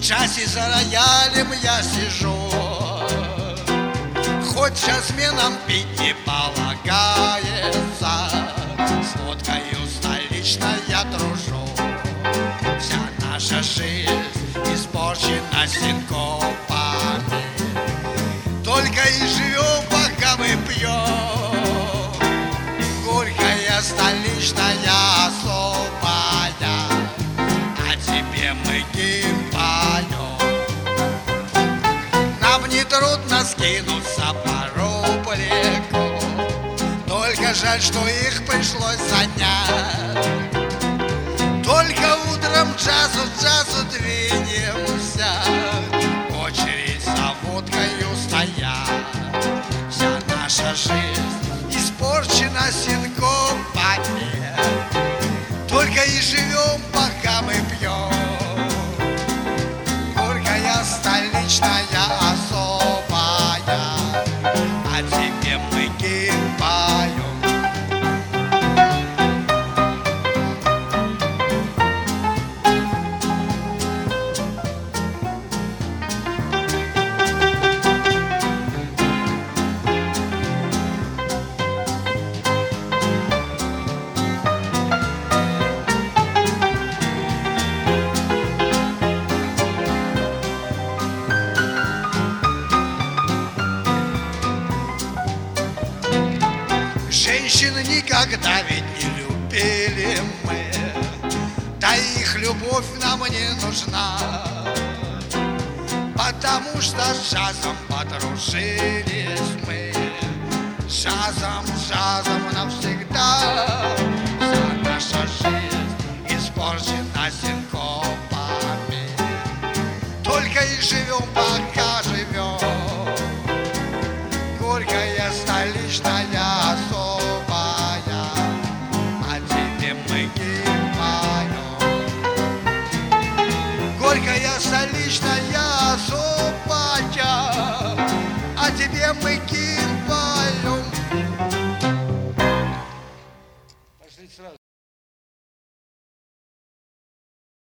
часе за роялем я сижу, хоть джазменом пить не полагается, с водкою столичной я дружу. Вся наша жизнь испорчена синкопами, только и живем, пока мы пьем. Горькая столичная особая, а тебе мы гимн поем. Нам не трудно скинуться по рублику, только жаль, что их пришлось занять. Только утром джазу двинемся, очередь за водкою стоят. Вся наша жизнь испорчена синкопами, только и живем, пока мы пьем. Горькая столичная особая, а тебе мы гимн поем. Женщин никогда ведь не любили мы, да их любовь нам не нужна, потому что с джазом подружились мы. С джазом навсегда. Вся наша жизнь испорчена синкопами, только и живем, пока живем. Горькая столичная особая, а тебе мы гимн поем. Горькая столичная